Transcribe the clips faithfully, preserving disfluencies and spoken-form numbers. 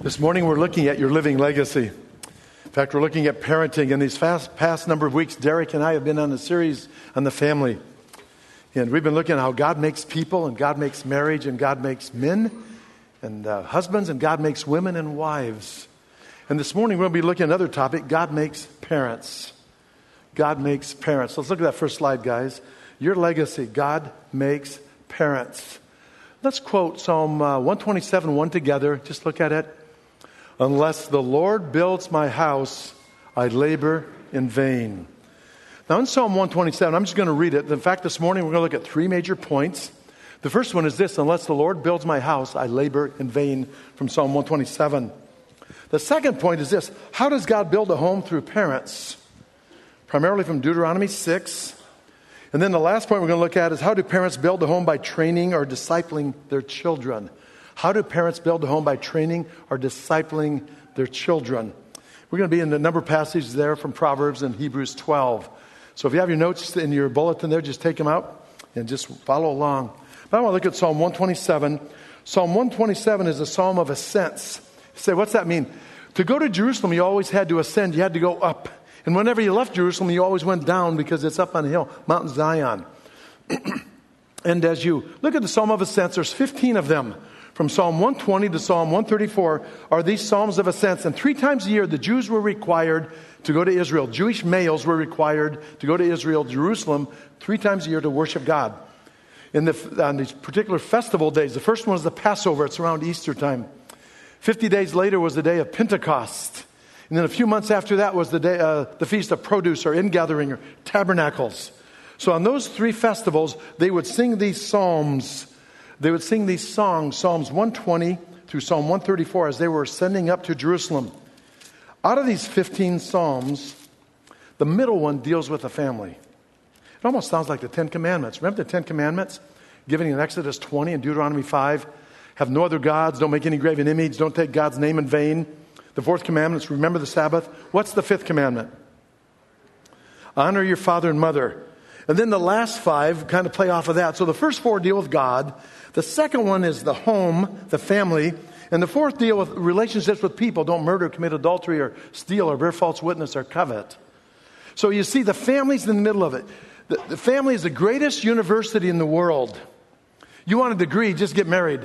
This morning we're looking at your living legacy. In fact, we're looking at parenting. In these fast, past number of weeks, Derek and I have been on a series on the family. And we've been looking at how God makes people, and God makes marriage, and God makes men, and uh, husbands, and God makes women and wives. And this morning we're going to be looking at another topic. God makes parents. God makes parents. Let's look at that first slide, guys. Your legacy. God makes parents. Let's quote Psalm uh, one twenty-seven, one together. Just look at it. Unless the Lord builds my house, I labor in vain. Now in Psalm one twenty-seven, I'm just going to read it. In fact, this morning we're going to look at three major points. The first one is this: unless the Lord builds my house, I labor in vain, from Psalm one twenty-seven. The second point is this: how does God build a home? Through parents. Primarily from Deuteronomy six. And then the last point we're going to look at is: how do parents build a home? By training or discipling their children. How do parents build a home? By training or discipling their children. We're going to be in the number passages there from Proverbs and Hebrews twelve. So if you have your notes in your bulletin there, just take them out and just follow along. But I want to look at Psalm one twenty-seven. Psalm one twenty-seven is a psalm of ascents. You say, what's that mean? To go to Jerusalem, you always had to ascend. You had to go up. And whenever you left Jerusalem, you always went down because it's up on a hill, Mount Zion. And as you look at the Psalm of Ascents, there's fifteen of them. From Psalm one twenty to Psalm one thirty-four are these Psalms of Ascents. And three times a year, the Jews were required to go to Israel. Jewish males were required to go to Israel, Jerusalem, three times a year to worship God. In the, on these particular festival days, the first one was the Passover. It's around Easter time. Fifty days later was the day of Pentecost. And then a few months after that was the day, uh, the Feast of Produce, or Ingathering, or Tabernacles. So on those three festivals, they would sing these psalms. They would sing these songs, Psalms one twenty through Psalm one thirty-four, as they were ascending up to Jerusalem. Out of these fifteen psalms, the middle one deals with the family. It almost sounds like the Ten Commandments. Remember the Ten Commandments given in Exodus twenty and Deuteronomy five? Have no other gods, don't make any graven image, don't take God's name in vain. The fourth commandment is remember the Sabbath. What's the fifth commandment? Honor your father and mother. And then the last five kind of play off of that. So the first four deal with God. The second one is the home, the family. And the fourth deal with relationships with people. Don't murder, commit adultery, or steal, or bear false witness, or covet. So you see, the family's in the middle of it. The, the family is the greatest university in the world. You want a degree, just get married.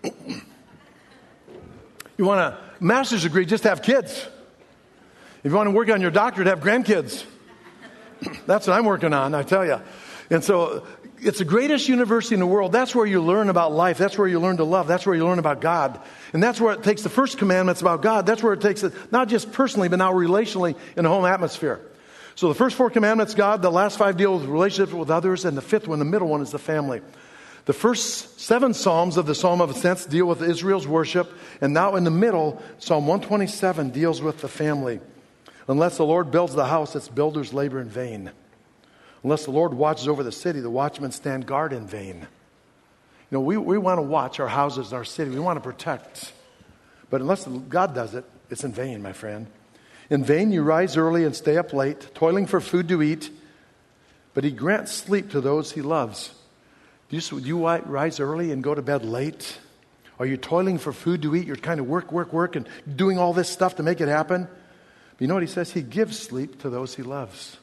You want a master's degree, just have kids. If you want to work on your doctorate, have grandkids. That's what I'm working on, I tell you. And so it's the greatest university in the world. That's where you learn about life. That's where you learn to love. That's where you learn about God. And that's where it takes the first commandments about God. That's where it takes it, not just personally, but now relationally in a home atmosphere. So the first four commandments, God. The last five deal with relationships with others. And the fifth one, the middle one, is the family. The first seven Psalms of the Psalm of Ascents deal with Israel's worship. And now in the middle, Psalm one twenty-seven deals with the family. Unless the Lord builds the house, its builders labor in vain. Unless the Lord watches over the city, the watchmen stand guard in vain. You know, we, we want to watch our houses, our city. We want to protect. But unless God does it, it's in vain, my friend. In vain you rise early and stay up late, toiling for food to eat. But he grants sleep to those he loves. Do you, do you rise early and go to bed late? Are you toiling for food to eat? You're kind of work, work, work, and doing all this stuff to make it happen? But you know what he says? He gives sleep to those he loves.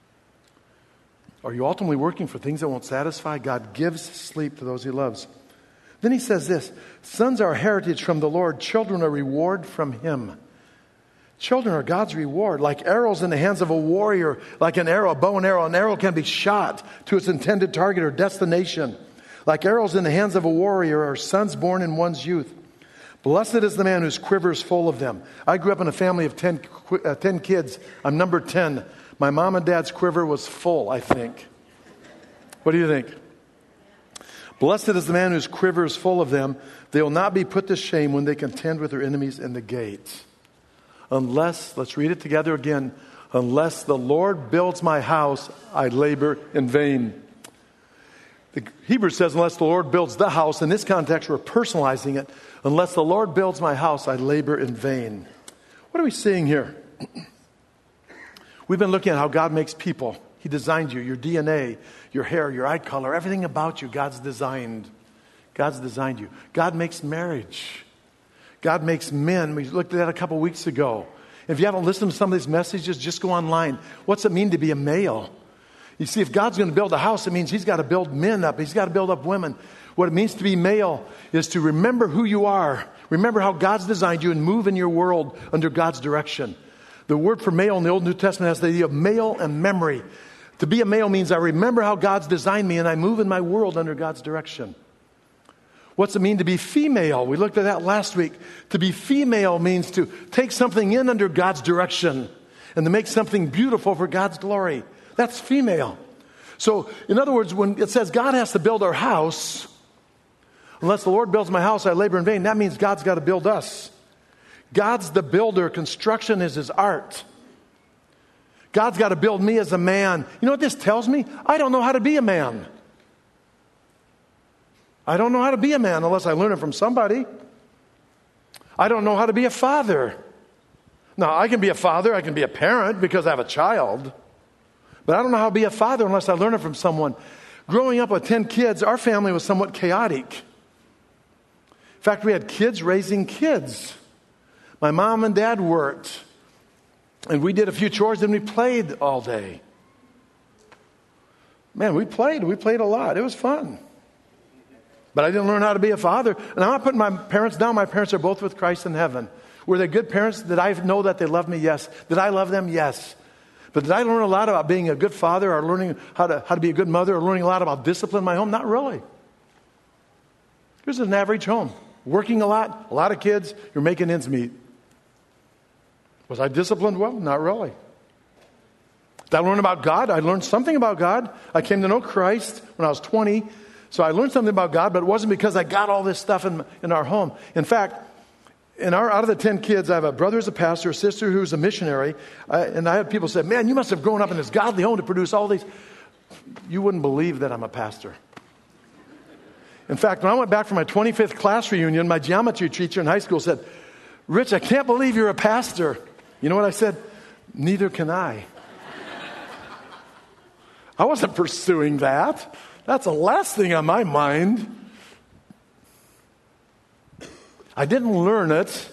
Are you ultimately working for things that won't satisfy? God gives sleep to those he loves. Then he says this: sons are heritage from the Lord, children are reward from him. Children are God's reward, like arrows in the hands of a warrior, like an arrow, a bow and arrow. An arrow can be shot to its intended target or destination. Like arrows in the hands of a warrior are sons born in one's youth. Blessed is the man whose quiver is full of them. I grew up in a family of ten, uh, ten kids. I'm number ten. My mom and dad's quiver was full, I think. What do you think? Blessed is the man whose quiver is full of them. They will not be put to shame when they contend with their enemies in the gate. Unless, let's read it together again. Unless the Lord builds my house, I labor in vain. The Hebrew says, unless the Lord builds the house. In this context, we're personalizing it. Unless the Lord builds my house, I labor in vain. What are we seeing here? We've been looking at how God makes people. He designed you, your D N A, your hair, your eye color, everything about you, God's designed. God's designed you. God makes marriage. God makes men. We looked at that a couple weeks ago. If you haven't listened to some of these messages, just go online. What's it mean to be a male? You see, if God's going to build a house, it means he's got to build men up. He's got to build up women. What it means to be male is to remember who you are. Remember how God's designed you and move in your world under God's direction. The word for male in the Old and New Testament has the idea of male and memory. To be a male means I remember how God's designed me and I move in my world under God's direction. What's it mean to be female? We looked at that last week. To be female means to take something in under God's direction and to make something beautiful for God's glory. That's female. So, in other words, when it says God has to build our house, unless the Lord builds my house, I labor in vain, that means God's got to build us. God's the builder. Construction is his art. God's got to build me as a man. You know what this tells me? I don't know how to be a man. I don't know how to be a man unless I learn it from somebody. I don't know how to be a father. Now, I can be a father, I can be a parent because I have a child. But I don't know how to be a father unless I learn it from someone. Growing up with ten kids, our family was somewhat chaotic. In fact, we had kids raising kids. My mom and dad worked. And we did a few chores and we played all day. Man, we played. We played a lot. It was fun. But I didn't learn how to be a father. And I'm not putting my parents down. My parents are both with Christ in heaven. Were they good parents? Did I know that they loved me? Yes. Did I love them? Yes. But did I learn a lot about being a good father or learning how to, how to be a good mother or learning a lot about discipline in my home? Not really. It was an average home. Working a lot, a lot of kids, you're making ends meet. Was I disciplined well? Not really. Did I learn about God? I learned something about God. I came to know Christ when I was twenty. So I learned something about God, but it wasn't because I got all this stuff in, in our home. In fact, in our, out of the ten kids, I have a brother who's a pastor, a sister who's a missionary. I, and I had people say, man, you must have grown up in this godly home to produce all these. You wouldn't believe that I'm a pastor. In fact, when I went back for my twenty-fifth class reunion, my geometry teacher in high school said, Rich, I can't believe you're a pastor. You know what I said? Neither can I. I wasn't pursuing that. That's the last thing on my mind. I didn't learn it.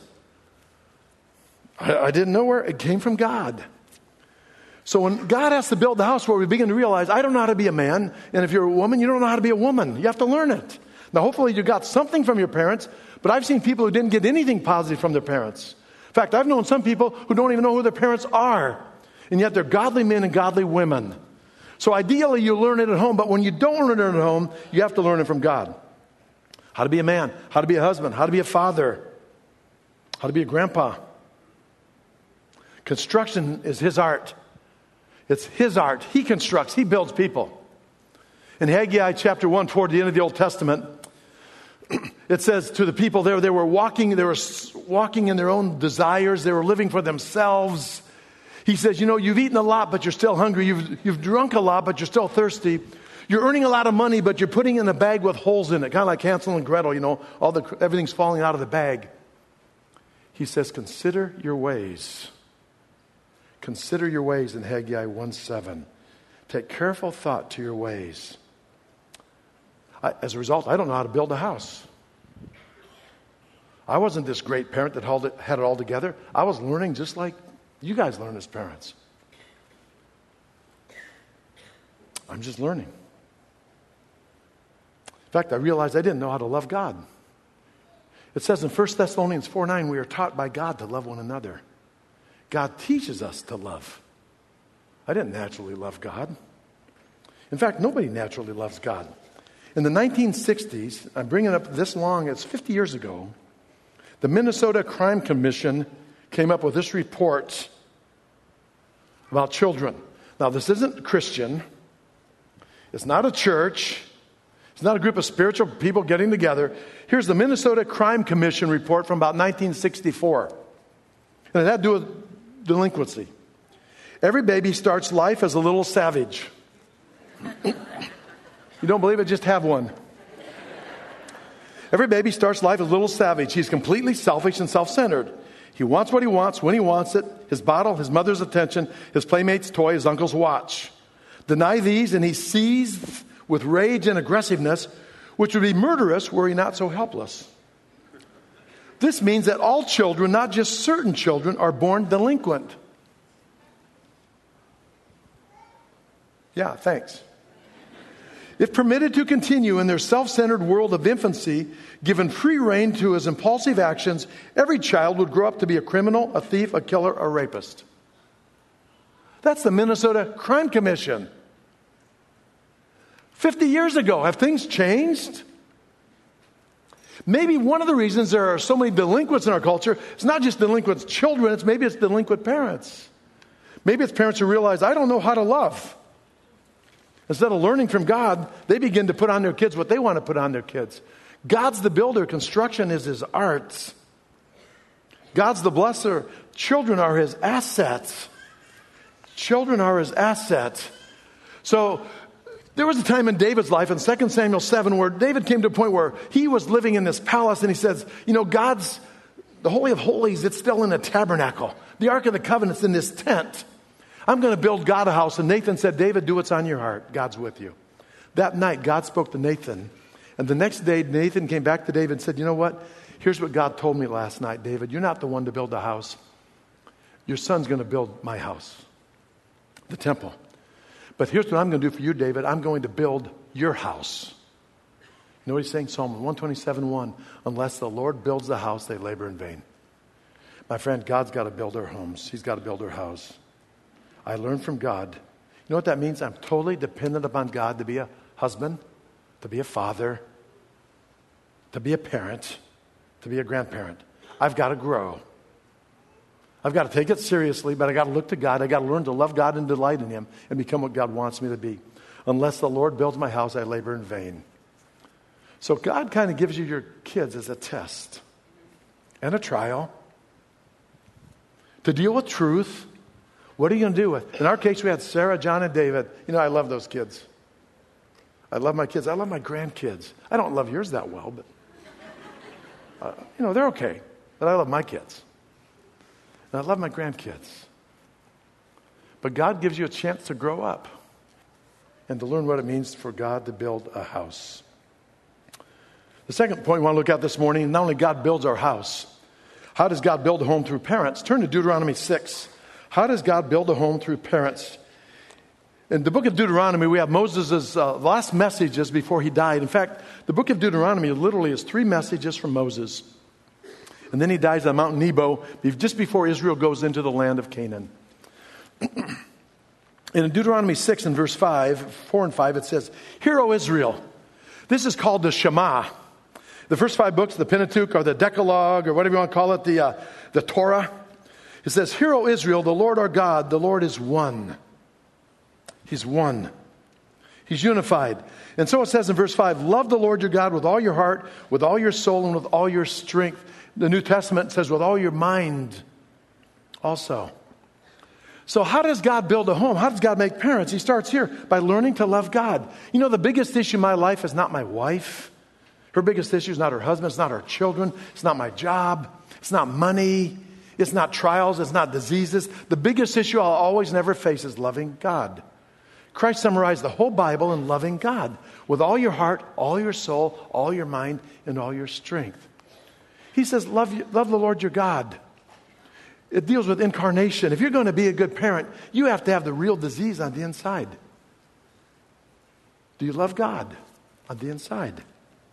I, I didn't know where it came from God. So when God has to build the house, where we begin to realize, I don't know how to be a man. And if you're a woman, you don't know how to be a woman. You have to learn it. Now, hopefully you got something from your parents, but I've seen people who didn't get anything positive from their parents. In fact, I've known some people who don't even know who their parents are, and yet they're godly men and godly women. So ideally, you learn it at home, but when you don't learn it at home, you have to learn it from God. How to be a man, how to be a husband, how to be a father, how to be a grandpa. Construction is his art. It's his art. He constructs, he builds people. In Haggai chapter one, toward the end of the Old Testament, it says to the people there, they were walking, they were walking in their own desires, they were living for themselves. He says, you know, you've eaten a lot, but you're still hungry. You've, you've drunk a lot, but you're still thirsty. You're earning a lot of money, but you're putting in a bag with holes in it, kind of like Hansel and Gretel, you know, all the everything's falling out of the bag. He says, consider your ways. Consider your ways in Haggai one seven. Take careful thought to your ways. I, as a result, I don't know how to build a house. I wasn't this great parent that held it, had it all together. I was learning just like you guys learn as parents. I'm just learning. In fact, I realized I didn't know how to love God. It says in First Thessalonians four nine, we are taught by God to love one another. God teaches us to love. I didn't naturally love God. In fact, nobody naturally loves God. In the nineteen sixties, I'm bringing it up this long, it's fifty years ago, the Minnesota Crime Commission came up with this report about children. Now, this isn't Christian. It's not a church. It's not a group of spiritual people getting together. Here's the Minnesota Crime Commission report from about nineteen sixty-four. And it had to do with delinquency. Every baby starts life as a little savage. You don't believe it? Just have one. Every baby starts life as a little savage. He's completely selfish and self-centered. He wants what he wants, when he wants it, his bottle, his mother's attention, his playmate's toy, his uncle's watch. Deny these, and he seized with rage and aggressiveness, which would be murderous were he not so helpless. This means that all children, not just certain children, are born delinquent. Yeah, thanks. If permitted to continue in their self-centered world of infancy, given free rein to his impulsive actions, every child would grow up to be a criminal, a thief, a killer, a rapist. That's the Minnesota Crime Commission. Fifty years ago, have things changed? Maybe one of the reasons there are so many delinquents in our culture, it's not just delinquent children, it's maybe it's delinquent parents. Maybe it's parents who realize, I don't know how to love. Instead of learning from God, they begin to put on their kids what they want to put on their kids. God's the builder. Construction is his art. God's the blesser. Children are his assets. Children are his assets. So there was a time in David's life in Second Samuel seven where David came to a point where he was living in this palace and he says, you know, God's, the Holy of Holies, it's still in a tabernacle. The Ark of the Covenant's in this tent. I'm going to build God a house. And Nathan said, David, do what's on your heart. God's with you. That night, God spoke to Nathan. And the next day, Nathan came back to David and said, you know what? Here's what God told me last night, David. You're not the one to build a house. Your son's going to build my house, the temple. But here's what I'm going to do for you, David. I'm going to build your house. You know what he's saying? Psalm one twenty-seven one. Unless the Lord builds the house, they labor in vain. My friend, God's got to build our homes. He's got to build our house. I learned from God. You know what that means? I'm totally dependent upon God to be a husband, to be a father, to be a parent, to be a grandparent. I've got to grow. I've got to take it seriously, but I got to look to God. I got to learn to love God and delight in him and become what God wants me to be. Unless the Lord builds my house, I labor in vain. So God kind of gives you your kids as a test and a trial to deal with truth. What are you going to do with? In our case, we had Sarah, John, and David. You know, I love those kids. I love my kids. I love my grandkids. I don't love yours that well, but, uh, you know, they're okay. But I love my kids. And I love my grandkids. But God gives you a chance to grow up and to learn what it means for God to build a house. The second point we want to look at this morning, not only God builds our house, how does God build a home through parents? Turn to Deuteronomy six. How does God build a home through parents? In the book of Deuteronomy, we have Moses' uh, last messages before he died. In fact, the book of Deuteronomy literally is three messages from Moses. And then he dies on Mount Nebo just before Israel goes into the land of Canaan. And in Deuteronomy six and verse five, four and five, it says, Hear, O Israel. This is called the Shema. The first five books, the Pentateuch or the Decalogue or whatever you want to call it, the, uh, the Torah. It says, Hear, O Israel, the Lord our God, the Lord is one. He's one. He's unified. And so it says in verse five, Love the Lord your God with all your heart, with all your soul, and with all your strength. The New Testament says with all your mind also. So how does God build a home? How does God make parents? He starts here by learning to love God. You know, the biggest issue in my life is not my wife. Her biggest issue is not her husband. It's not her children. It's not my job. It's not money. It's not trials. It's not diseases. The biggest issue I'll always never face is loving God. Christ summarized the whole Bible in loving God with all your heart, all your soul, all your mind, and all your strength. He says, love, you, love the Lord your God. It deals with incarnation. If you're going to be a good parent, you have to have the real disease on the inside. Do you love God on the inside?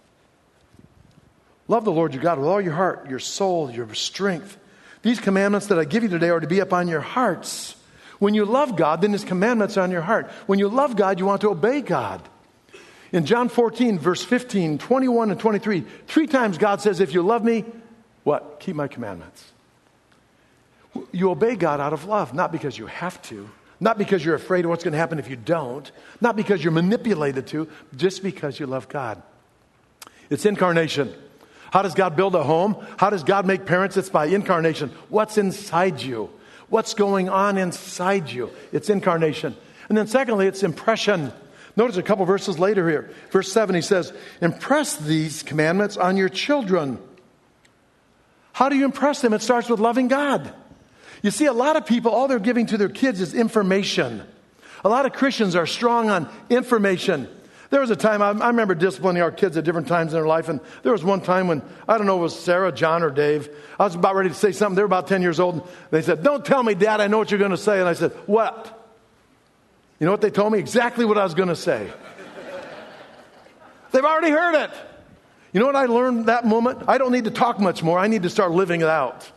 Love the Lord your God with all your heart, your soul, your strength. These commandments that I give you today are to be upon your hearts. When you love God, then his commandments are on your heart. When you love God, you want to obey God. In John fourteen, verse fifteen, twenty-one, and twenty-three, three times God says, if you love me, what? Keep my commandments. You obey God out of love, not because you have to, not because you're afraid of what's going to happen if you don't, not because you're manipulated to, just because you love God. It's incarnation. How does God build a home? How does God make parents? It's by incarnation. What's inside you? What's going on inside you? It's incarnation. And then secondly, it's impression. Notice a couple verses later here. Verse seven, he says, impress these commandments on your children. How do you impress them? It starts with loving God. You see, a lot of people, all they're giving to their kids is information. A lot of Christians are strong on information. There was a time, I, I remember disciplining our kids at different times in their life, and there was one time when, I don't know if it was Sarah, John, or Dave. I was about ready to say something. They were about ten years old. And they said, don't tell me, Dad, I know what you're going to say. And I said, what? You know what they told me? Exactly what I was going to say. They've already heard it. You know what I learned that moment? I don't need to talk much more. I need to start living it out.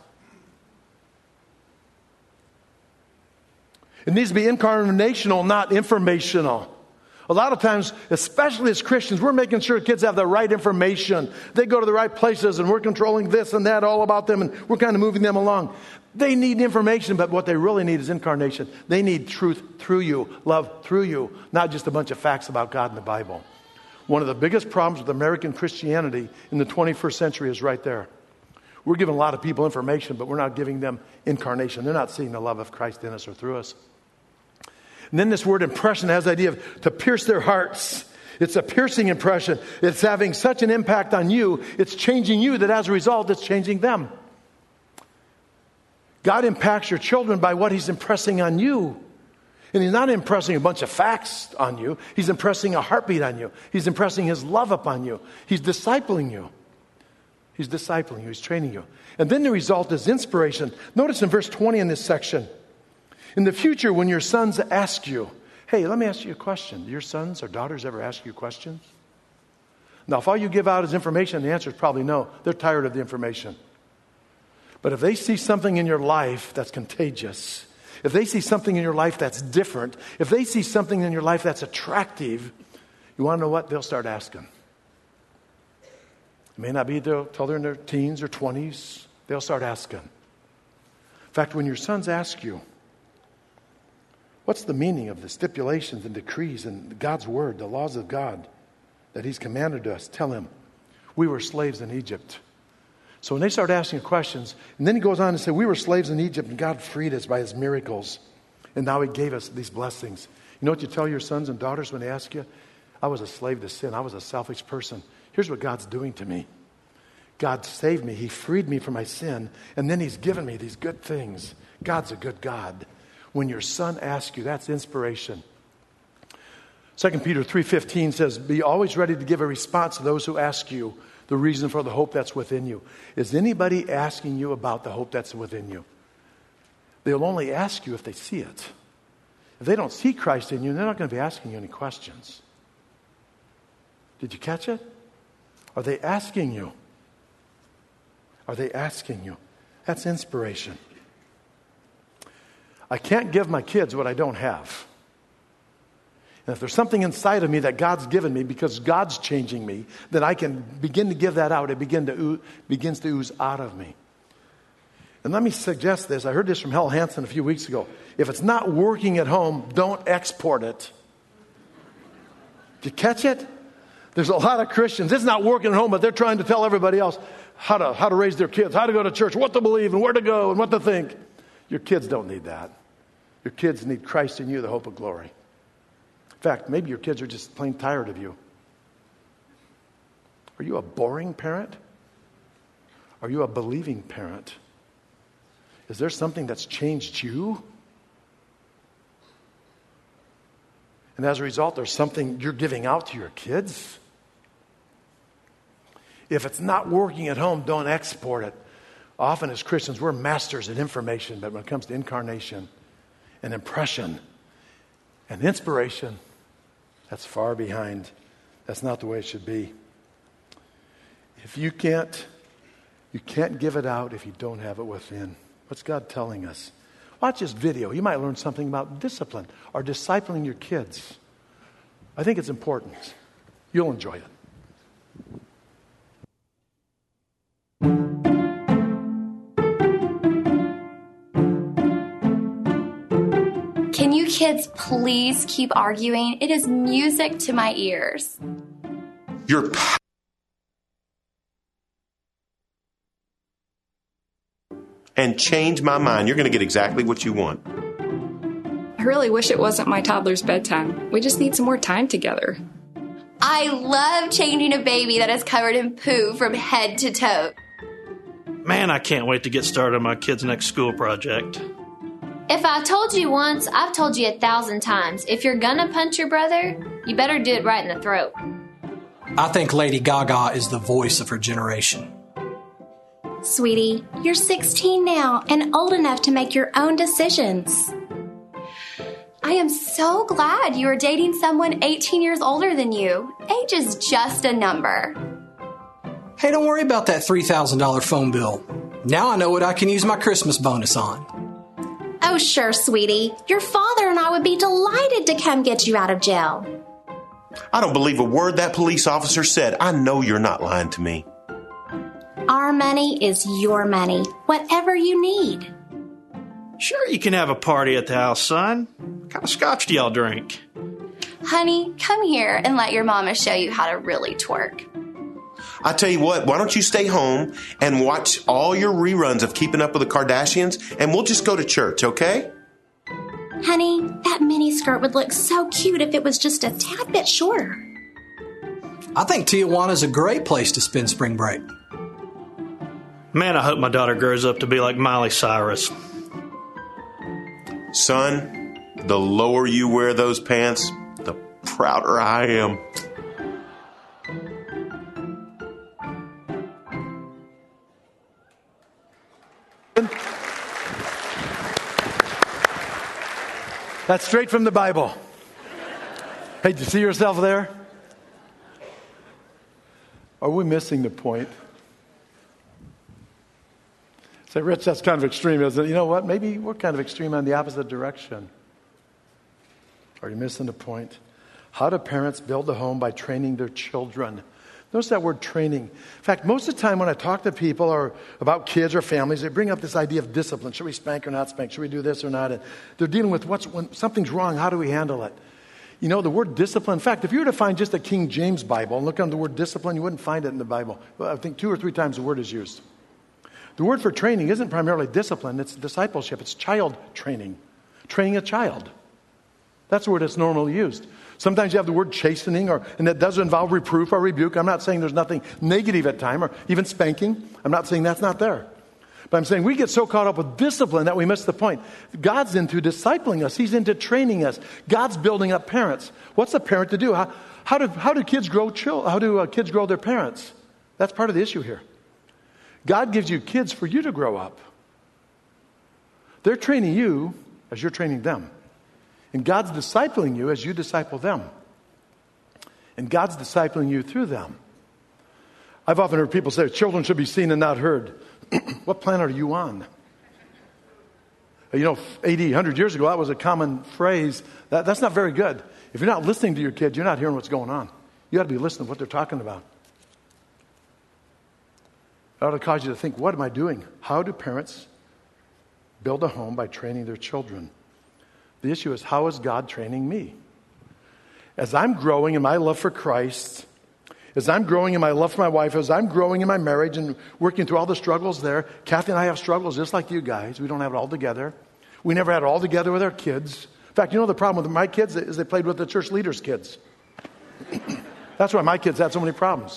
It needs to be incarnational, not informational. A lot of times, especially as Christians, we're making sure kids have the right information. They go to the right places, and we're controlling this and that all about them, and we're kind of moving them along. They need information, but what they really need is incarnation. They need truth through you, love through you, not just a bunch of facts about God in the Bible. One of the biggest problems with American Christianity in the twenty-first century is right there. We're giving a lot of people information, but we're not giving them incarnation. They're not seeing the love of Christ in us or through us. And then this word impression has the idea of to pierce their hearts. It's a piercing impression. It's having such an impact on you. It's changing you that as a result, it's changing them. God impacts your children by what He's impressing on you. And He's not impressing a bunch of facts on you. He's impressing a heartbeat on you. He's impressing His love upon you. He's discipling you. He's discipling you. He's training you. And then the result is inspiration. Notice in verse twenty in this section. In the future, when your sons ask you, hey, let me ask you a question. Do your sons or daughters ever ask you questions? Now, if all you give out is information, the answer is probably no. They're tired of the information. But if they see something in your life that's contagious, if they see something in your life that's different, if they see something in your life that's attractive, you want to know what? They'll start asking. It may not be until they're in their teens or twenties. They'll start asking. In fact, when your sons ask you, what's the meaning of the stipulations and decrees and God's word, the laws of God that He's commanded us? Tell them, we were slaves in Egypt. So when they start asking questions, and then he goes on to say, we were slaves in Egypt and God freed us by His miracles. And now He gave us these blessings. You know what you tell your sons and daughters when they ask you? I was a slave to sin. I was a selfish person. Here's what God's doing to me. God saved me. He freed me from my sin. And then He's given me these good things. God's a good God. When your son asks you, that's inspiration. Second Peter three fifteen says, be always ready to give a response to those who ask you the reason for the hope that's within you. Is anybody asking you about the hope that's within you? They'll only ask you if they see it. If they don't see Christ in you, they're not going to be asking you any questions. Did you catch it? Are they asking you? Are they asking you? That's inspiration. I can't give my kids what I don't have. And if there's something inside of me that God's given me because God's changing me, then I can begin to give that out. It begin to oo- begins to ooze out of me. And let me suggest this. I heard this from Hal Hansen a few weeks ago. If it's not working at home, don't export it. Did you catch it? There's a lot of Christians. It's not working at home, but they're trying to tell everybody else how to, how to raise their kids, how to go to church, what to believe, and where to go, and what to think. Your kids don't need that. Your kids need Christ in you, the hope of glory. In fact, maybe your kids are just plain tired of you. Are you a boring parent? Are you a believing parent? Is there something that's changed you? And as a result, there's something you're giving out to your kids? If it's not working at home, don't export it. Often as Christians, we're masters at information, but when it comes to incarnation and impression and inspiration, that's far behind. That's not the way it should be. If you can't, you can't give it out if you don't have it within. What's God telling us? Watch this video. You might learn something about discipline or discipling your kids. I think it's important. You'll enjoy it. Can you kids please keep arguing? It is music to my ears. Your pa- and change my mind. You're going to get exactly what you want. I really wish it wasn't my toddler's bedtime. We just need some more time together. I love changing a baby that is covered in poo from head to toe. Man, I can't wait to get started on my kid's next school project. If I told you once, I've told you a thousand times. If you're gonna punch your brother, you better do it right in the throat. I think Lady Gaga is the voice of her generation. Sweetie, you're sixteen now and old enough to make your own decisions. I am so glad you are dating someone eighteen years older than you. Age is just a number. Hey, don't worry about that three thousand dollars phone bill. Now I know what I can use my Christmas bonus on. Oh, sure, sweetie. Your father and I would be delighted to come get you out of jail. I don't believe a word that police officer said. I know you're not lying to me. Our money is your money, whatever you need. Sure, you can have a party at the house, son. What kind of scotch do y'all drink? Honey, come here and let your mama show you how to really twerk. I tell you what, why don't you stay home and watch all your reruns of Keeping Up with the Kardashians, and we'll just go to church, okay? Honey, that miniskirt would look so cute if it was just a tad bit shorter. I think Tijuana's a great place to spend spring break. Man, I hope my daughter grows up to be like Miley Cyrus. Son, the lower you wear those pants, the prouder I am. That's straight from the Bible. Hey, do you see yourself there? Are we missing the point? Say, Rich, that's kind of extreme, isn't it? You know what? Maybe we're kind of extreme on the opposite direction. Are you missing the point? How do parents build a home by training their children? Notice that word training. In fact, most of the time when I talk to people or about kids or families, they bring up this idea of discipline. Should we spank or not spank? Should we do this or not? And they're dealing with what's when something's wrong. How do we handle it? You know, the word discipline. In fact, if you were to find just a King James Bible and look on the word discipline, you wouldn't find it in the Bible. Well, I think two or three times the word is used. The word for training isn't primarily discipline. It's discipleship. It's child training. Training a child. That's the word that's normally used. Sometimes you have the word chastening, or and that does involve reproof or rebuke. I'm not saying there's nothing negative at time, or even spanking. I'm not saying that's not there. But I'm saying we get so caught up with discipline that we miss the point. God's into discipling us. He's into training us. God's building up parents. What's a parent to do? How, how do how do kids grow chil- How do uh, kids grow their parents? That's part of the issue here. God gives you kids for you to grow up. They're training you as you're training them. And God's discipling you as you disciple them. And God's discipling you through them. I've often heard people say, children should be seen and not heard. What planet are you on? You know, eighty, one hundred years ago, that was a common phrase. That, that's not very good. If you're not listening to your kids, you're not hearing what's going on. You ought to be listening to what they're talking about. That ought to cause you to think, what am I doing? How do parents build a home by training their children? The issue is, how is God training me? As I'm growing in my love for Christ, as I'm growing in my love for my wife, as I'm growing in my marriage and working through all the struggles there, Kathy and I have struggles just like you guys. We don't have it all together. We never had it all together with our kids. In fact, you know the problem with my kids is they played with the church leaders' kids. That's why my kids had so many problems.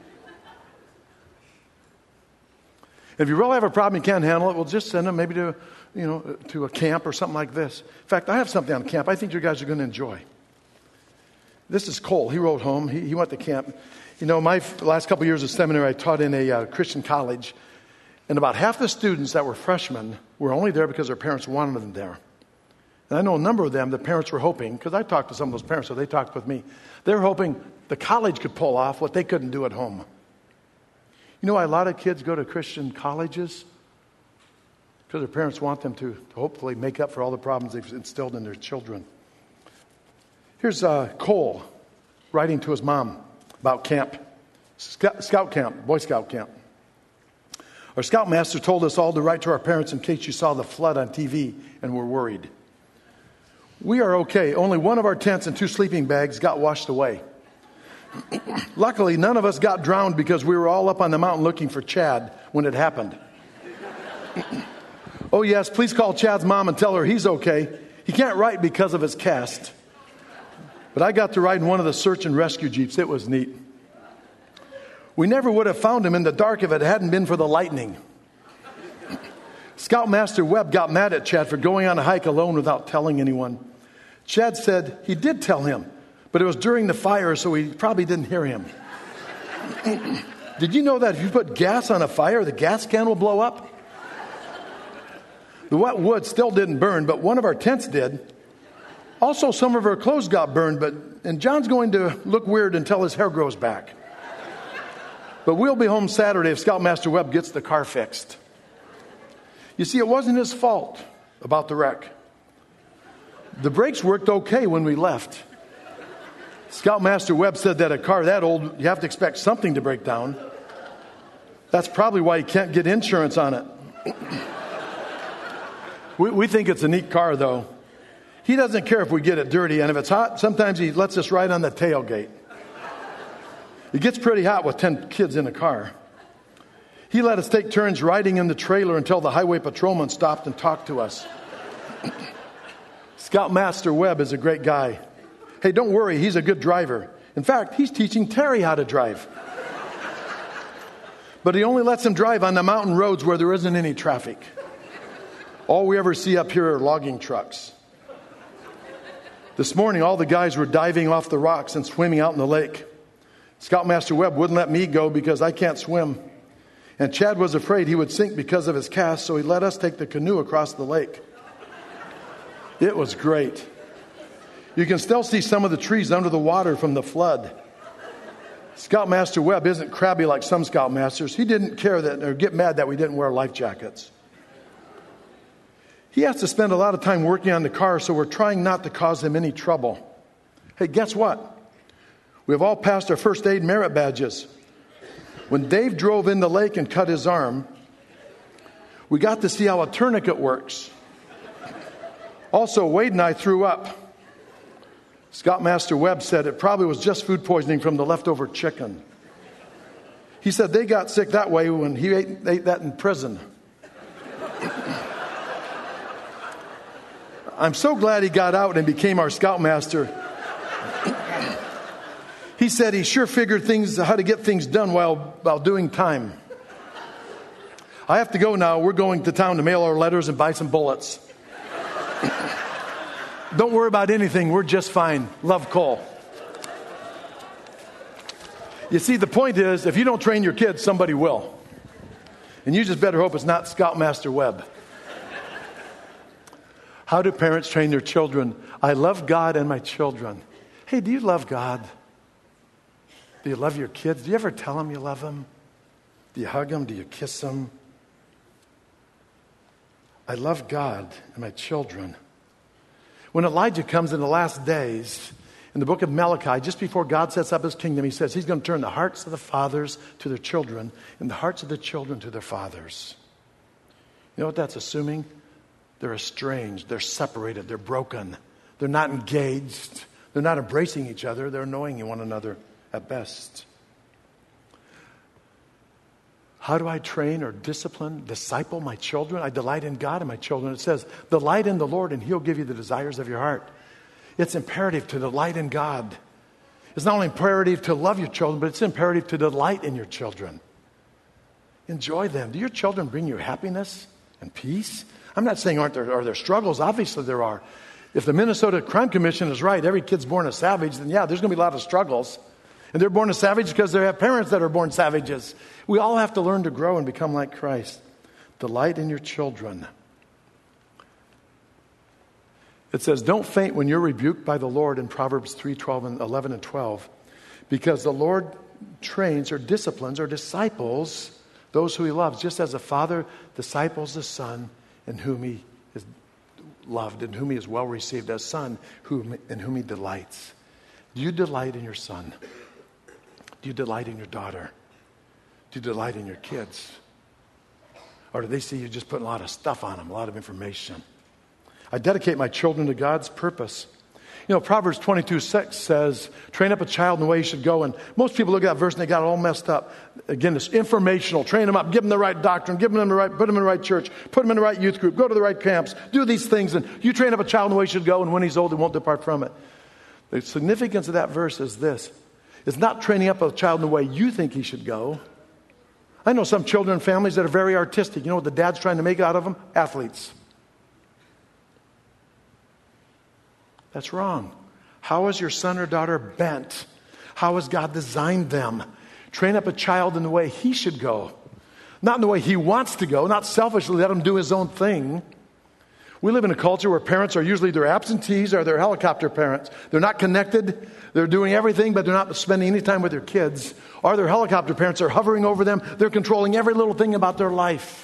If you really have a problem, you can't handle it, well, just send them maybe to, you know, to a camp or something like this. In fact, I have something on camp I think you guys are going to enjoy. This is Cole. He wrote home. He, he went to camp. You know, my f- last couple of years of seminary, I taught in a uh, Christian college, and about half the students that were freshmen were only there because their parents wanted them there. And I know a number of them, the parents were hoping, because I talked to some of those parents, so they talked with me. They were hoping the college could pull off what they couldn't do at home. You know why a lot of kids go to Christian colleges? Because their parents want them to, to hopefully make up for all the problems they've instilled in their children. Here's uh, Cole writing to his mom about camp, scout, scout camp, Boy Scout camp. Our scoutmaster told us all to write to our parents in case you saw the flood on T V and were worried. We are okay. Only one of our tents and two sleeping bags got washed away. Luckily, none of us got drowned because we were all up on the mountain looking for Chad when it happened. Oh, yes, please call Chad's mom and tell her he's okay. He can't write because of his cast. But I got to ride in one of the search and rescue jeeps. It was neat. We never would have found him in the dark if it hadn't been for the lightning. Scoutmaster Webb got mad at Chad for going on a hike alone without telling anyone. Chad said he did tell him, but it was during the fire, so he probably didn't hear him. Did you know that if you put gas on a fire, the gas can will blow up? The wet wood still didn't burn, but one of our tents did. Also, some of our clothes got burned, but and John's going to look weird until his hair grows back. But we'll be home Saturday if Scoutmaster Webb gets the car fixed. You see, it wasn't his fault about the wreck. The brakes worked okay when we left. Scoutmaster Webb said that a car that old, you have to expect something to break down. That's probably why you can't get insurance on it. we, we think it's a neat car, though. He doesn't care if we get it dirty, and if it's hot, sometimes he lets us ride on the tailgate. It gets pretty hot with ten kids in a car. He let us take turns riding in the trailer until the highway patrolman stopped and talked to us. Scoutmaster Webb is a great guy. Hey, don't worry, he's a good driver. In fact, he's teaching Terry how to drive. But he only lets him drive on the mountain roads where there isn't any traffic. All we ever see up here are logging trucks. This morning, all the guys were diving off the rocks and swimming out in the lake. Scoutmaster Webb wouldn't let me go because I can't swim. And Chad was afraid he would sink because of his cast, so he let us take the canoe across the lake. It was great. You can still see some of the trees under the water from the flood. Scoutmaster Webb isn't crabby like some Scoutmasters. He didn't care that or get mad that we didn't wear life jackets. He has to spend a lot of time working on the car, so we're trying not to cause him any trouble. Hey, guess what? We have all passed our first aid merit badges. When Dave drove in the lake and cut his arm, we got to see how a tourniquet works. Also, Wade and I threw up. Scoutmaster Webb said it probably was just food poisoning from the leftover chicken. He said they got sick that way when he ate, ate that in prison. I'm so glad he got out and became our scoutmaster. He said he sure figured things how to get things done while, while doing time. I have to go now. We're going to town to mail our letters and buy some bullets. Don't worry about anything. We're just fine. Love, Cole. You see, the point is, if you don't train your kids, somebody will. And you just better hope it's not Scoutmaster Webb. How do parents train their children? I love God and my children. Hey, do you love God? Do you love your kids? Do you ever tell them you love them? Do you hug them? Do you kiss them? I love God and my children. When Elijah comes in the last days, in the book of Malachi, just before God sets up his kingdom, he says he's going to turn the hearts of the fathers to their children and the hearts of the children to their fathers. You know what that's assuming? They're estranged, they're separated, they're broken, they're not engaged, they're not embracing each other, they're annoying one another at best. How do I train or discipline, disciple my children? I delight in God and my children. It says, delight in the Lord and he'll give you the desires of your heart. It's imperative to delight in God. It's not only imperative to love your children, but it's imperative to delight in your children. Enjoy them. Do your children bring you happiness and peace? I'm not saying aren't there, are there struggles? Obviously there are. If the Minnesota Crime Commission is right, every kid's born a savage, then yeah, there's going to be a lot of struggles. And they're born a savage because they have parents that are born savages. We all have to learn to grow and become like Christ. Delight in your children. It says, don't faint when you're rebuked by the Lord in Proverbs three, twelve, and eleven and twelve. Because the Lord trains or disciplines or disciples those who he loves, just as a father disciples the son in whom he is loved, in whom he is well received, as son whom, in whom he delights. Do you delight in your son? Do you delight in your daughter? Do you delight in your kids? Or do they see you just putting a lot of stuff on them, a lot of information? I dedicate my children to God's purpose. You know, Proverbs twenty-two six says, train up a child in the way he should go. And most people look at that verse and they got it all messed up. Again, it's informational. Train them up. Give them the right doctrine. Give them the right, put them in the right church. Put them in the right youth group. Go to the right camps. Do these things. And you train up a child in the way he should go. And when he's old, he won't depart from it. The significance of that verse is this. It's not training up a child in the way you think he should go. I know some children and families that are very artistic. You know what the dad's trying to make out of them? Athletes. That's wrong. How is your son or daughter bent? How has God designed them? Train up a child in the way he should go. Not in the way he wants to go, not selfishly let him do his own thing. We live in a culture where parents are usually either absentees or they're helicopter parents. They're not connected. They're doing everything, but they're not spending any time with their kids. Or their helicopter parents are hovering over them. They're controlling every little thing about their life.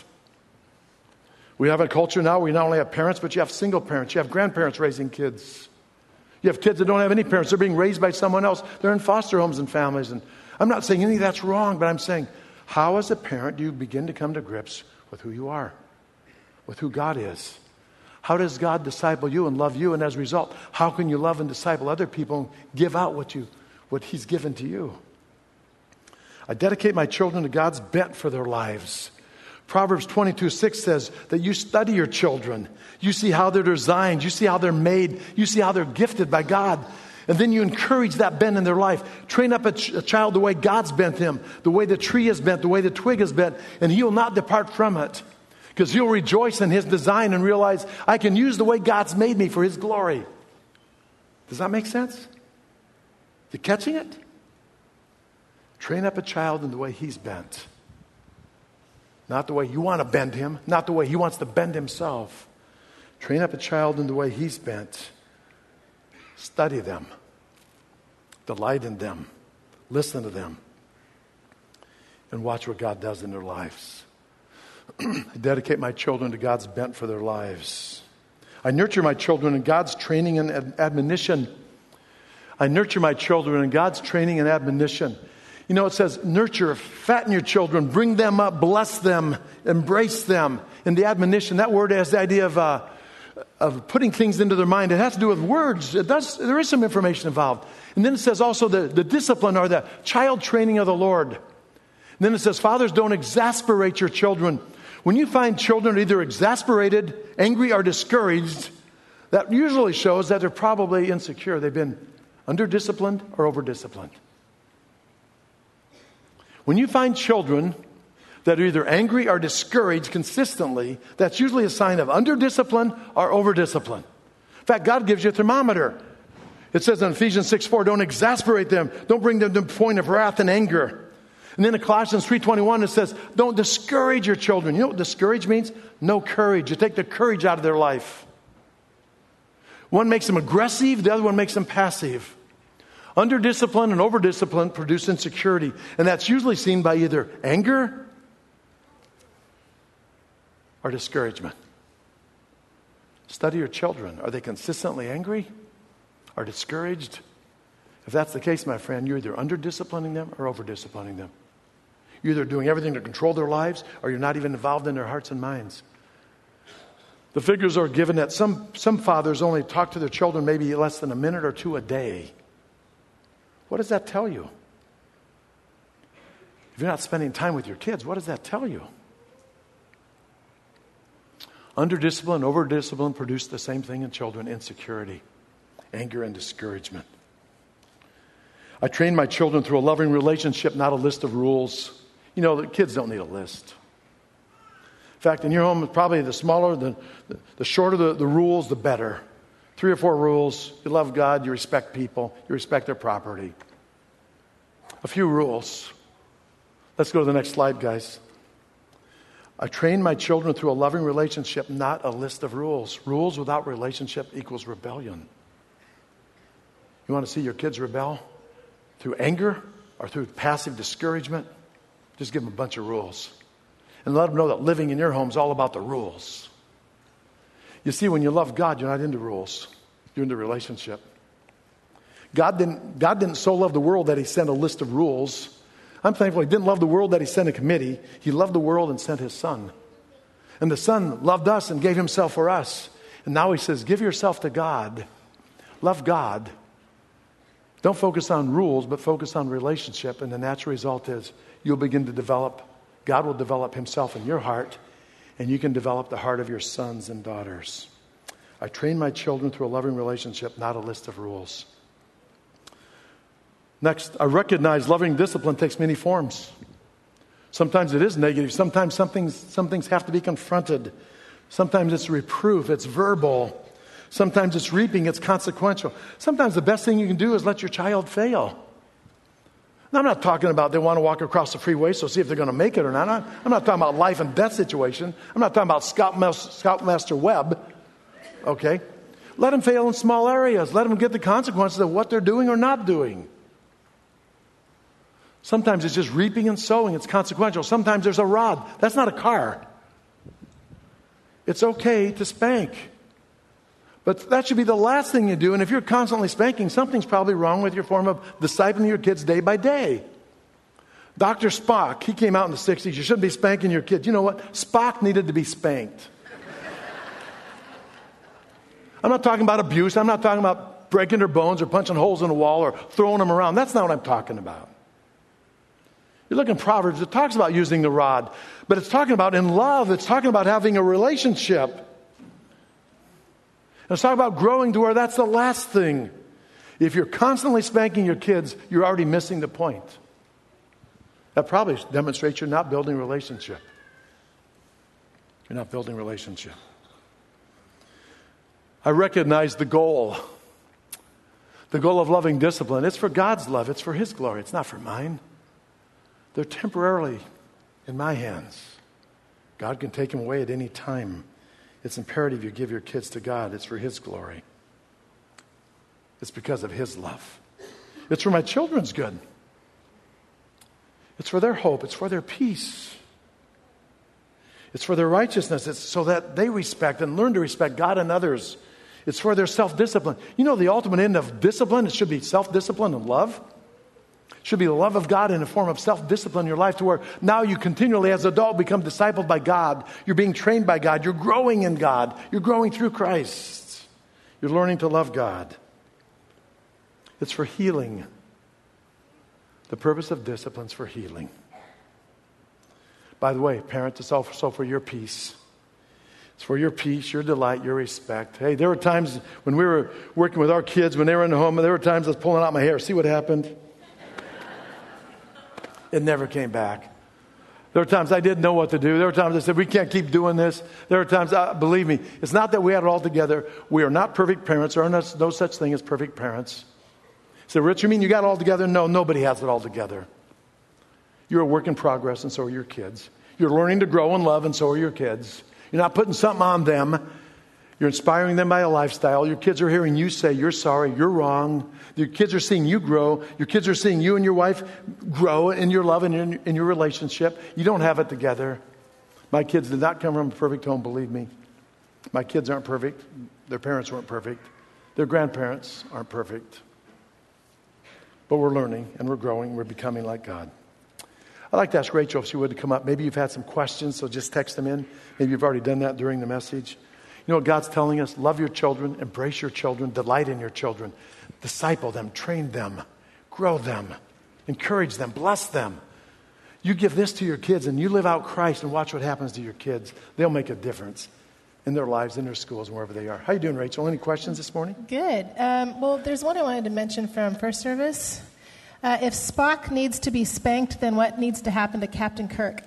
We have a culture now where you not only have parents, but you have single parents. You have grandparents raising kids. You have kids that don't have any parents. They're being raised by someone else. They're in foster homes and families. And I'm not saying any of that's wrong, but I'm saying, how as a parent do you begin to come to grips with who you are, with who God is? How does God disciple you and love you? And as a result, how can you love and disciple other people and give out what you, what He's given to you? I dedicate my children to God's bent for their lives. Proverbs twenty-two six says that you study your children. You see how they're designed. You see how they're made. You see how they're gifted by God. And then you encourage that bent in their life. Train up a, ch- a child the way God's bent him, the way the tree is bent, the way the twig is bent, and he will not depart from it. Because he'll rejoice in his design and realize, I can use the way God's made me for His glory. Does that make sense? You catching it? Train up a child in the way he's bent. Not the way you want to bend him, not the way he wants to bend himself. Train up a child in the way he's bent. Study them. Delight in them. Listen to them. And watch what God does in their lives. I dedicate my children to God's bent for their lives. I nurture my children in God's training and ad- admonition. I nurture my children in God's training and admonition. You know, it says, nurture, fatten your children, bring them up, bless them, embrace them. And the admonition, that word has the idea of uh, of putting things into their mind. It has to do with words. It does. There is some information involved. And then it says also the, the discipline or the child training of the Lord. And then it says, fathers, don't exasperate your children. When you find children either exasperated, angry, or discouraged, that usually shows that they're probably insecure. They've been under-disciplined or over-disciplined. When you find children that are either angry or discouraged consistently, that's usually a sign of under-discipline or over-discipline. In fact, God gives you a thermometer. It says in Ephesians six four, don't exasperate them. Don't bring them to the point of wrath and anger. And then in Colossians three twenty-one, it says, don't discourage your children. You know what discourage means? No courage. You take the courage out of their life. One makes them aggressive, the other one makes them passive. Under-discipline and over-discipline produce insecurity. And that's usually seen by either anger or discouragement. Study your children. Are they consistently angry or discouraged? If that's the case, my friend, you're either under-disciplining them or over-disciplining them. You're either doing everything to control their lives or you're not even involved in their hearts and minds. The figures are given that some, some fathers only talk to their children maybe less than a minute or two a day. What does that tell you? If you're not spending time with your kids, what does that tell you? Under-discipline, over-discipline produce the same thing in children: insecurity, anger, and discouragement. I train my children through a loving relationship, not a list of rules. You know, the kids don't need a list. In fact, in your home, probably the smaller, the, the shorter the, the rules, the better. Three or four rules. You love God, you respect people, you respect their property. A few rules. Let's go to the next slide, guys. I train my children through a loving relationship, not a list of rules. Rules without relationship equals rebellion. You want to see your kids rebel? Through anger or through passive discouragement? Just give them a bunch of rules. And let them know that living in your home is all about the rules. You see, when you love God, you're not into rules. You're into relationship. God didn't, God didn't so love the world that He sent a list of rules. I'm thankful He didn't love the world that He sent a committee. He loved the world and sent His Son. And the Son loved us and gave Himself for us. And now He says, give yourself to God. Love God. Don't focus on rules, but focus on relationship. And the natural result is you'll begin to develop, God will develop Himself in your heart, and you can develop the heart of your sons and daughters. I train my children through a loving relationship, not a list of rules. Next, I recognize loving discipline takes many forms. Sometimes it is negative. Sometimes some things, some things have to be confronted. Sometimes it's reproof. It's verbal. Sometimes it's reaping. It's consequential. Sometimes the best thing you can do is let your child fail. Now, I'm not talking about they want to walk across the freeway, so see if they're going to make it or not. I'm not talking about life and death situation. I'm not talking about Scoutmaster, Scoutmaster Webb. Okay? Let them fail in small areas. Let them get the consequences of what they're doing or not doing. Sometimes it's just reaping and sowing. It's consequential. Sometimes there's a rod. That's not a car. It's okay to spank. But that should be the last thing you do. And if you're constantly spanking, something's probably wrong with your form of discipling your kids day by day. Doctor Spock, he came out in the sixties. You shouldn't be spanking your kids. You know what? Spock needed to be spanked. I'm not talking about abuse. I'm not talking about breaking their bones or punching holes in the wall or throwing them around. That's not what I'm talking about. You look in Proverbs, it talks about using the rod. But it's talking about in love. It's talking about having a relationship. Let's talk about growing to where that's the last thing. If you're constantly spanking your kids, you're already missing the point. That probably demonstrates you're not building relationship. You're not building relationship. I recognize the goal. The goal of loving discipline. It's for God's love. It's for His glory. It's not for mine. They're temporarily in my hands. God can take them away at any time. It's imperative you give your kids to God. It's for His glory. It's because of His love. It's for my children's good. It's for their hope. It's for their peace. It's for their righteousness. It's so that they respect and learn to respect God and others. It's for their self-discipline. You know the ultimate end of discipline? It should be self-discipline and love. It should be the love of God in a form of self-discipline in your life to where now you continually as an adult become discipled by God. You're being trained by God. You're growing in God. You're growing through Christ. You're learning to love God. It's for healing. The purpose of discipline is for healing. By the way, parents, it's also for your peace. It's for your peace, your delight, your respect. Hey, there were times when we were working with our kids, when they were in the home, there were times I was pulling out my hair. See what happened? It never came back. There were times I didn't know what to do. There were times I said, we can't keep doing this. There were times, uh, believe me, it's not that we had it all together. We are not perfect parents. There are no, no such thing as perfect parents. So, Rich, you mean you got it all together? No, nobody has it all together. You're a work in progress, and so are your kids. You're learning to grow in love, and so are your kids. You're not putting something on them. You're inspiring them by a lifestyle. Your kids are hearing you say, you're sorry, you're wrong. Your kids are seeing you grow. Your kids are seeing you and your wife grow in your love and in, in your relationship. You don't have it together. My kids did not come from a perfect home, believe me. My kids aren't perfect. Their parents weren't perfect. Their grandparents aren't perfect. But we're learning and we're growing. We're becoming like God. I'd like to ask Rachel if she would come up. Maybe you've had some questions, so just text them in. Maybe you've already done that during the message. You know what God's telling us? Love your children, embrace your children, delight in your children, disciple them, train them, grow them, encourage them, bless them. You give this to your kids and you live out Christ and watch what happens to your kids. They'll make a difference in their lives, in their schools, and wherever they are. How you doing, Rachel? Any questions this morning? Good. Um, well, there's one I wanted to mention from first service. Uh, if Spock needs to be spanked, then what needs to happen to Captain Kirk?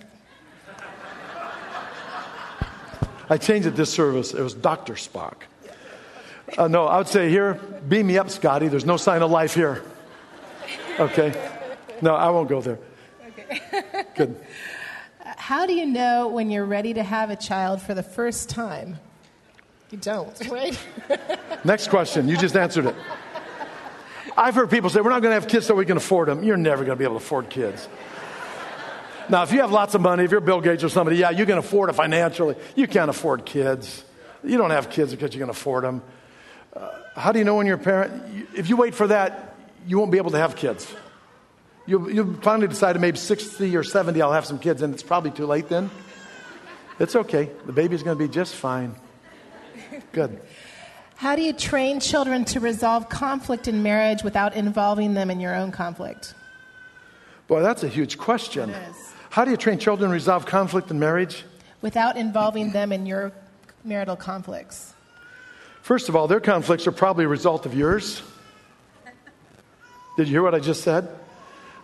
I changed it this service. It was Doctor Spock. Uh, no, I would say here, beam me up, Scotty. There's no sign of life here. Okay? No, I won't go there. Okay. Good. How do you know when you're ready to have a child for the first time? You don't, right? Next question. You just answered it. I've heard people say, we're not going to have kids so we can afford them. You're never going to be able to afford kids. Now, if you have lots of money, if you're Bill Gates or somebody, yeah, you can afford it financially. You can't afford kids. You don't have kids because you can afford them. Uh, how do you know when you're a parent? If you wait for that, you won't be able to have kids. You'll, you'll finally decide maybe sixty or seventy, I'll have some kids, and it's probably too late then. It's okay. The baby's going to be just fine. Good. How do you train children to resolve conflict in marriage without involving them in your own conflict? Boy, that's a huge question. It is. How do you train children to resolve conflict in marriage? Without involving them in your marital conflicts. First of all, their conflicts are probably a result of yours. Did you hear what I just said?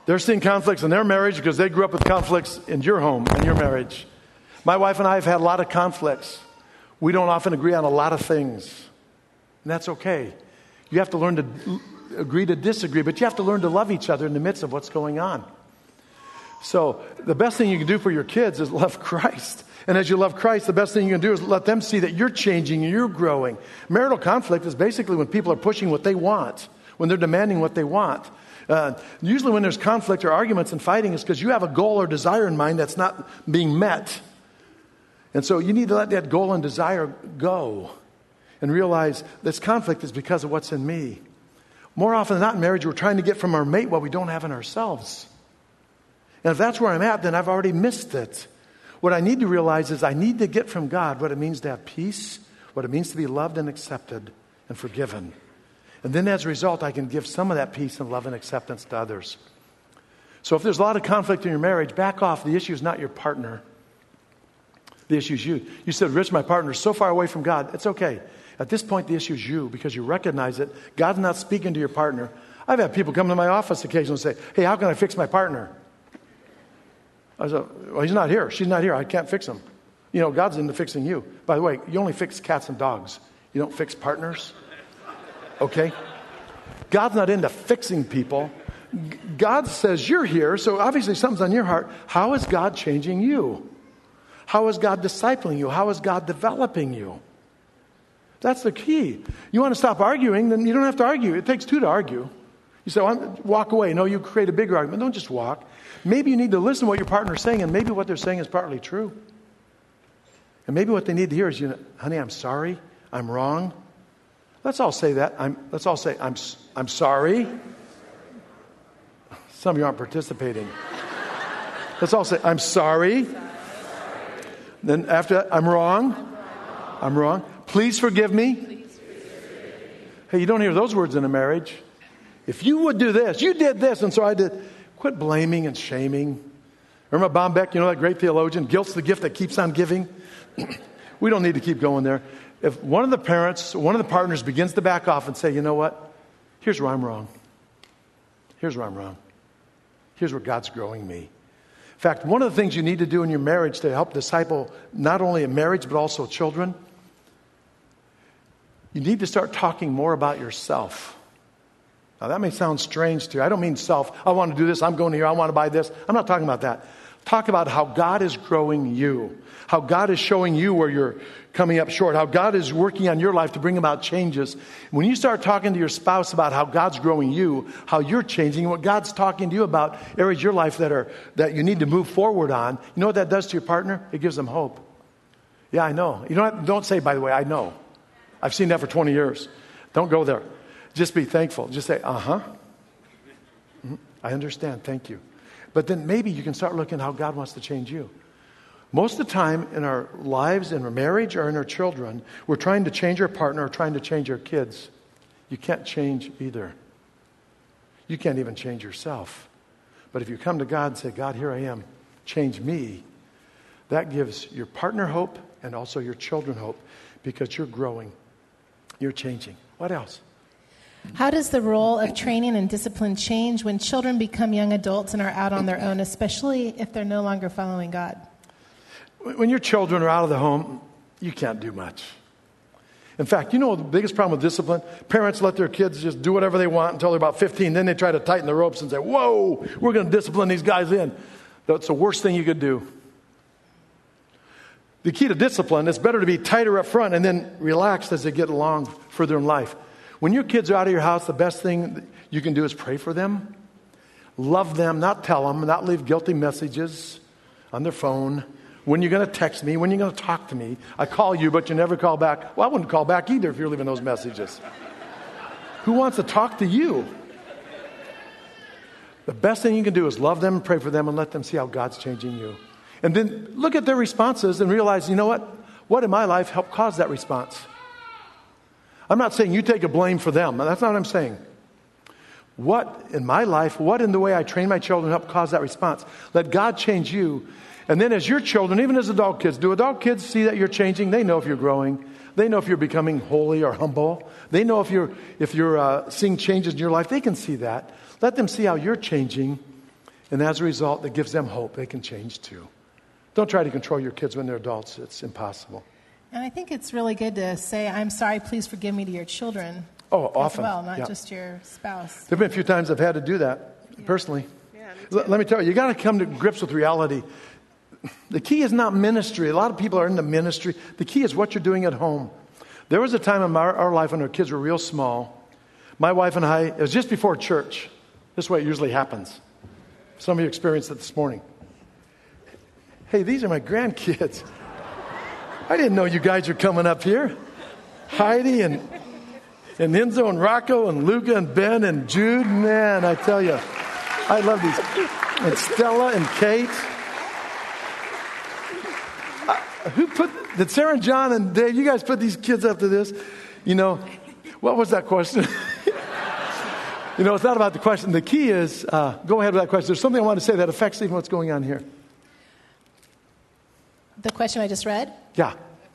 They're seeing conflicts in their marriage because they grew up with conflicts in your home and your marriage. My wife and I have had a lot of conflicts. We don't often agree on a lot of things. And that's okay. You have to learn to agree to disagree, but you have to learn to love each other in the midst of what's going on. So the best thing you can do for your kids is love Christ. And as you love Christ, the best thing you can do is let them see that you're changing and you're growing. Marital conflict is basically when people are pushing what they want, when they're demanding what they want. Uh, usually when there's conflict or arguments and fighting, it's because you have a goal or desire in mind that's not being met. And so you need to let that goal and desire go and realize this conflict is because of what's in me. More often than not in marriage, we're trying to get from our mate what we don't have in ourselves. And if that's where I'm at, then I've already missed it. What I need to realize is I need to get from God what it means to have peace, what it means to be loved and accepted and forgiven. And then as a result, I can give some of that peace and love and acceptance to others. So if there's a lot of conflict in your marriage, back off. The issue is not your partner. The issue is you. You said, Rich, my partner is so far away from God. It's okay. At this point, the issue is you because you recognize it. God's not speaking to your partner. I've had people come to my office occasionally and say, hey, how can I fix my partner? I said, well, he's not here. She's not here. I can't fix him. You know, God's into fixing you. By the way, you only fix cats and dogs. You don't fix partners. Okay? God's not into fixing people. G- God says you're here, so obviously something's on your heart. How is God changing you? How is God discipling you? How is God developing you? That's the key. You want to stop arguing, then you don't have to argue. It takes two to argue. You say, well, walk away. No, you create a bigger argument. Don't just walk. Maybe you need to listen to what your partner's saying, and maybe what they're saying is partly true. And maybe what they need to hear is, you know, honey, I'm sorry. I'm wrong. Let's all say that. I'm, let's all say, I'm, I'm sorry. Some of you aren't participating. Let's all say, I'm sorry. Then after that, I'm wrong. I'm wrong. Please forgive me. Hey, you don't hear those words in a marriage. If you would do this, you did this, and so I did. Quit blaming and shaming. Remember Bombeck, you know that great theologian? Guilt's the gift that keeps on giving. We don't need to keep going there. If one of the parents, one of the partners begins to back off and say, you know what? Here's where I'm wrong. Here's where I'm wrong. Here's where God's growing me. In fact, one of the things you need to do in your marriage to help disciple not only a marriage but also children, you need to start talking more about yourself. Now, that may sound strange to you. I don't mean self. I want to do this. I'm going here. I want to buy this. I'm not talking about that. Talk about how God is growing you, how God is showing you where you're coming up short, how God is working on your life to bring about changes. When you start talking to your spouse about how God's growing you, how you're changing, what God's talking to you about areas of your life that are that you need to move forward on, you know what that does to your partner? It gives them hope. Yeah, I know. You don't have, don't say, by the way, I know. I've seen that for twenty years. Don't go there. Just be thankful. Just say, uh-huh. Mm-hmm. I understand. Thank you. But then maybe you can start looking at how God wants to change you. Most of the time in our lives, in our marriage, or in our children, we're trying to change our partner or trying to change our kids. You can't change either. You can't even change yourself. But if you come to God and say, God, here I am, change me, that gives your partner hope and also your children hope because you're growing. You're changing. What else? How does the role of training and discipline change when children become young adults and are out on their own, especially if they're no longer following God? When your children are out of the home, you can't do much. In fact, you know the biggest problem with discipline? Parents let their kids just do whatever they want until they're about fifteen. Then they try to tighten the ropes and say, whoa, we're going to discipline these guys in. That's the worst thing you could do. The key to discipline is better to be tighter up front and then relaxed as they get along further in life. When your kids are out of your house, the best thing you can do is pray for them. Love them, not tell them, not leave guilty messages on their phone. When you're going to text me, when you're going to talk to me. I call you, but you never call back. Well, I wouldn't call back either if you're leaving those messages. Who wants to talk to you? The best thing you can do is love them, pray for them, and let them see how God's changing you. And then look at their responses and realize, you know what? What in my life helped cause that response? I'm not saying you take a blame for them. That's not what I'm saying. What in my life, what in the way I train my children helped cause that response? Let God change you. And then as your children, even as adult kids, do adult kids see that you're changing? They know if you're growing. They know if you're becoming holy or humble. They know if you're if you're uh, seeing changes in your life. They can see that. Let them see how you're changing. And as a result, that gives them hope. They can change too. Don't try to control your kids when they're adults. It's impossible. And I think it's really good to say, I'm sorry, please forgive me to your children. Oh, often. As well, not yeah. just your spouse. There have been a few times I've had to do that yeah. personally. Yeah, L- let me tell you, you got to come to grips with reality. The key is not ministry. A lot of people are into ministry. The key is what you're doing at home. There was a time in our, our life when our kids were real small. My wife and I, it was just before church. This is the way it usually happens. Some of you experienced it this morning. Hey, these are my grandkids. I didn't know you guys were coming up here. Heidi and, and Enzo and Rocco and Luca and Ben and Jude. Man, I tell you, I love these. And Stella and Kate. Uh, who put, did Sarah and John and Dave, you guys put these kids up to this? You know, what was that question? You know, it's not about the question. The key is, uh, go ahead with that question. There's something I want to say that affects even what's going on here. The question I just read? Yeah.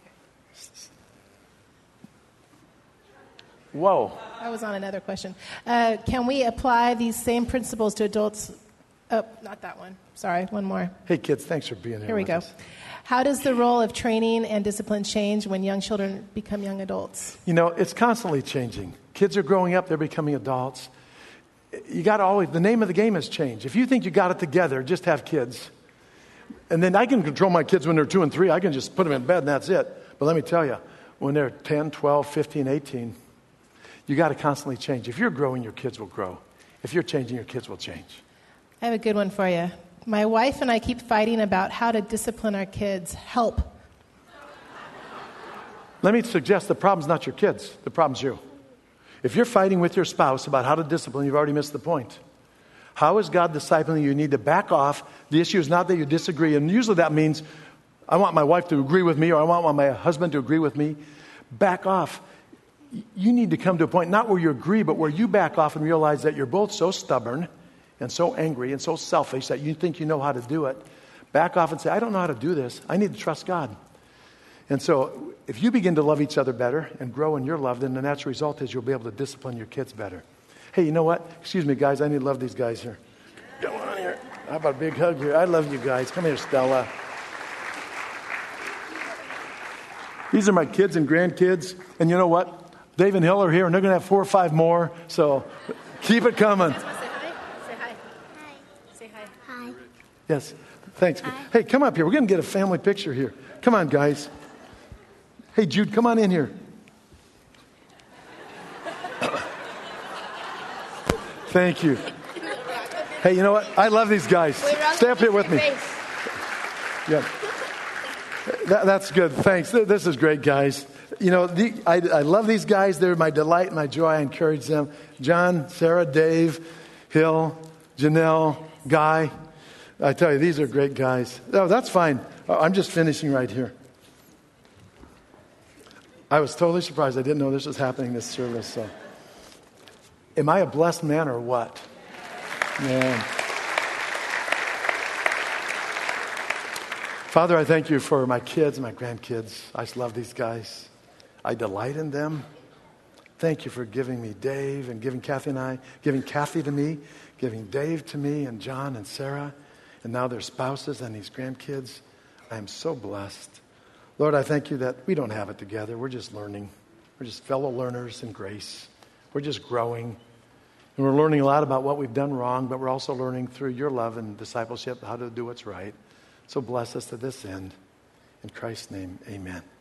Whoa. I was on another question. Uh, can we apply these same principles to adults? Oh, not that one. Sorry, one more. Hey, kids, thanks for being here. Here we go. Us. How does the role of training and discipline change when young children become young adults? You know, it's constantly changing. Kids are growing up, they're becoming adults. You got to always, the name of the game has changed. If you think you got it together, just have kids. And then I can control my kids when they're two and three. I can just put them in bed and that's it. But let me tell you, when they're ten, twelve, fifteen, eighteen, you got to constantly change. If you're growing, your kids will grow. If you're changing, your kids will change. I have a good one for you. My wife and I keep fighting about how to discipline our kids. Help. Let me suggest the problem's not your kids. The problem's you. If you're fighting with your spouse about how to discipline, you've already missed the point. How is God disciplining you? You need to back off. The issue is not that you disagree. And usually that means I want my wife to agree with me or I want my husband to agree with me. Back off. You need to come to a point, not where you agree, but where you back off and realize that you're both so stubborn and so angry and so selfish that you think you know how to do it. Back off and say, I don't know how to do this. I need to trust God. And so if you begin to love each other better and grow in your love, then the natural result is you'll be able to discipline your kids better. Hey, you know what? Excuse me, guys. I need to love these guys here. Come on here. How about a big hug here? I love you guys. Come here, Stella. These are my kids and grandkids. And you know what? Dave and Hill are here, and they're going to have four or five more. So keep it coming. Say hi. Say hi. Hi. Say hi. Hi. Yes. Thanks. Hi. Hey, come up here. We're going to get a family picture here. Come on, guys. Hey, Jude, come on in here. Thank you. Hey, you know what? I love these guys. Stay up here with me. Yeah. That, that's good. Thanks. This is great, guys. You know, the, I, I love these guys. They're my delight, my joy. I encourage them. John, Sarah, Dave, Hill, Janelle, Guy. I tell you, these are great guys. Oh, that's fine. I'm just finishing right here. I was totally surprised. I didn't know this was happening this service. So, am I a blessed man or what? Man. Father, I thank you for my kids, my grandkids. I just love these guys. I delight in them. Thank you for giving me Dave and giving Kathy and I, giving Kathy to me, giving Dave to me and John and Sarah, and now their spouses and these grandkids. I am so blessed. Lord, I thank you that we don't have it together. We're just learning. We're just fellow learners in grace. We're just growing. And we're learning a lot about what we've done wrong, but we're also learning through your love and discipleship how to do what's right. So bless us to this end. In Christ's name, amen.